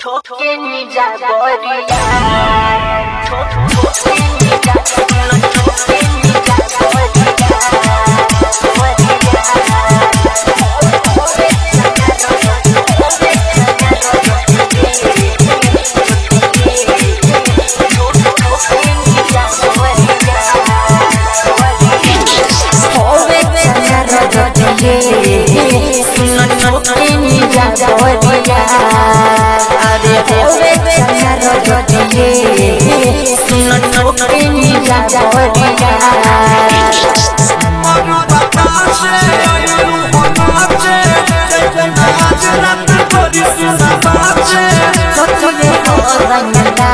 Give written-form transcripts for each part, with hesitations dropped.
ठोके निजा बोरिया ठोके निजा ठोके निजा बोरिया अरे होवे चलो जोड़िए सुनो ठोके निजा बोरिया मनु बतासे आयु होनाचे तेजना आज रात भरी सुना बाचे छोटे हो रंगदा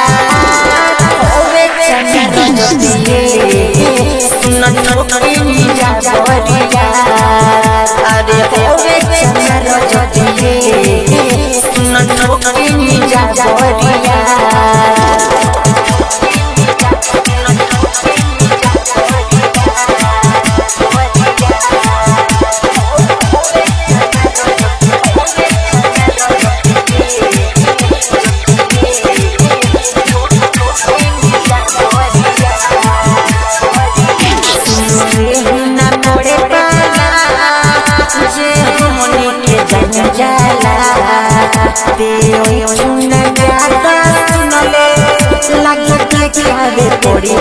होवे चलो जोड़िए सुनो ठोके निजा बोरिया अरे होवे चलो जोड़िए सुनो ठोके निजा बोरिया पड़ी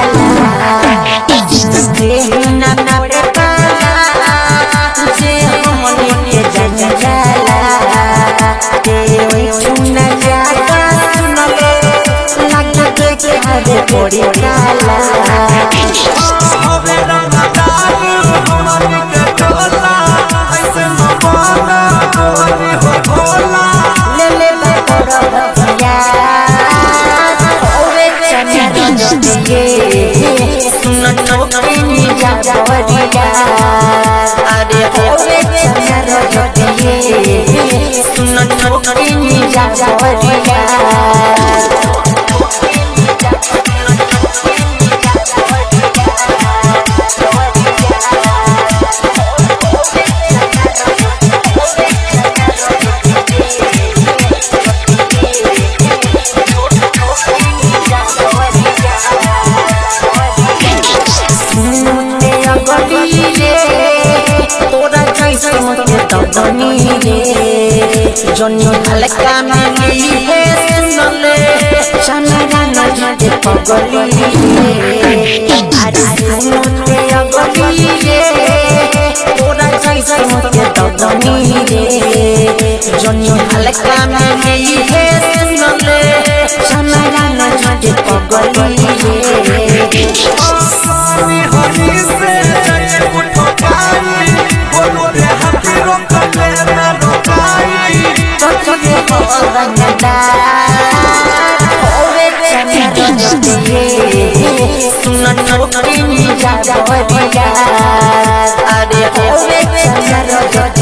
होवे रंगदार हमनी के टोला ऐसे मबाना तोरी हो भोला ले ले बड़ा भैया होवे चलो जोड़िए सुनो ठोके निजा बोरिया अरे होवे चलो जोड़िए सुनो ठोके निजा बोरिया जन्नी हल्का में ली है सुनले चमेरा नदी पगली अरे सुनते अगली रे तोरा जैसे मुझे ददनी रे जन्नी हल्का में ली है सुनले चमेरा नदी पगली रे आसानी हनी से जाए उठो पाई बोलो रे हाथी रोकले ना रोकाई छोटे हो रंगदा होवे चलो जोड़िए सुनो ठोके निजा बोरिया अरे होवे चलो